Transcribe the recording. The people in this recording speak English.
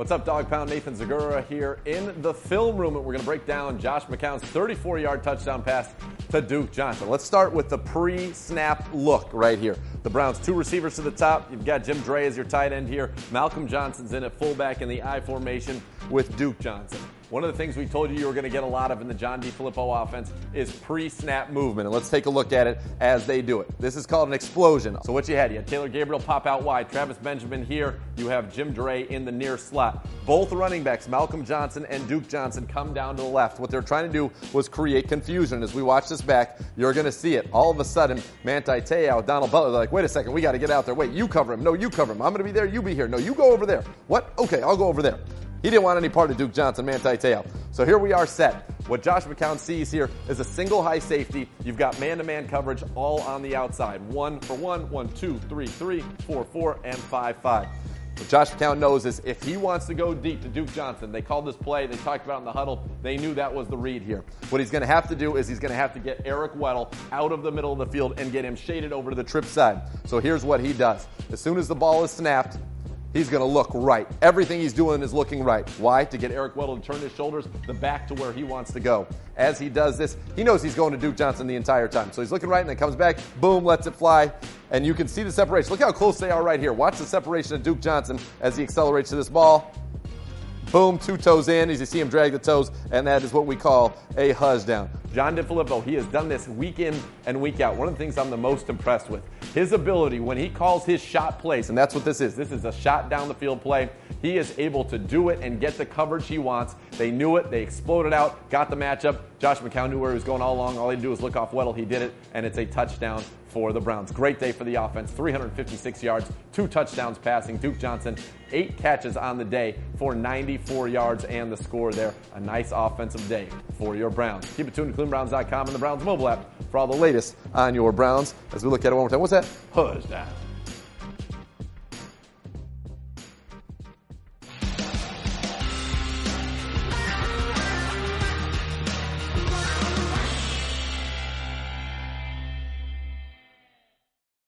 What's up, Dog Pound? Nathan Zagura here in the film room, and we're going to break down Josh McCown's 34-yard touchdown pass to Duke Johnson. Let's start with the pre-snap look right here. The Browns, two receivers to the top. You've got Jim Dre as your tight end here. Malcolm Johnson's in at fullback in the I formation with Duke Johnson. One of the things we told you were going to get a lot of in the John DeFilippo offense is pre-snap movement. And let's take a look at it as they do it. This is called an explosion. So what you had Taylor Gabriel pop out wide, Travis Benjamin here. You have Jim Dre in the near slot. Both running backs, Malcolm Johnson and Duke Johnson, come down to the left. What they're trying to do was create confusion. As we watch this back, you're going to see it. All of a sudden, Manti Te'o, Donald Butler, they're like, wait a second, we got to get out there. Wait, you cover him. No, you cover him. I'm going to be there. You be here. No, you go over there. What? Okay, I'll go over there. He didn't want any part of Duke Johnson, Manti Te'o. So here we are set. What Josh McCown sees here is a single high safety. You've got man-to-man coverage all on the outside. 1 for 1, 1, 2, 3, 3, 4, 4, and 5, 5. What Josh McCown knows is if he wants to go deep to Duke Johnson, they called this play, they talked about it in the huddle, they knew that was the read here. What he's going to have to do is he's going to have to get Eric Weddle out of the middle of the field and get him shaded over to the trip side. So here's what he does. As soon as the ball is snapped, he's going to look right. Everything he's doing is looking right. Why? To get Eric Weddle to turn his shoulders, the back to where he wants to go. As he does this, he knows he's going to Duke Johnson the entire time. So he's looking right and then comes back, boom, lets it fly. And you can see the separation. Look how close they are right here. Watch the separation of Duke Johnson as he accelerates to this ball. Boom, 2 toes in, as you see him drag the toes, and that is what we call a huzz down. John DeFilippo, he has done this week in and week out. One of the things I'm the most impressed with, his ability when he calls his shot plays, and that's what this is. This is a shot down the field play. He is able to do it and get the coverage he wants. They knew it. They exploded out, got the matchup. Josh McCown knew where he was going all along. All he had to do was look off Weddle. He did it, and it's a touchdown for the Browns. Great day for the offense. 356 yards, 2 touchdowns passing. Duke Johnson, 8 catches on the day for 94 yards and the score there. A nice offensive day for your Browns. Keep it tuned to ClevelandBrowns.com and the Browns mobile app for all the latest on your Browns. As we look at it one more time, what's that? Touchdown.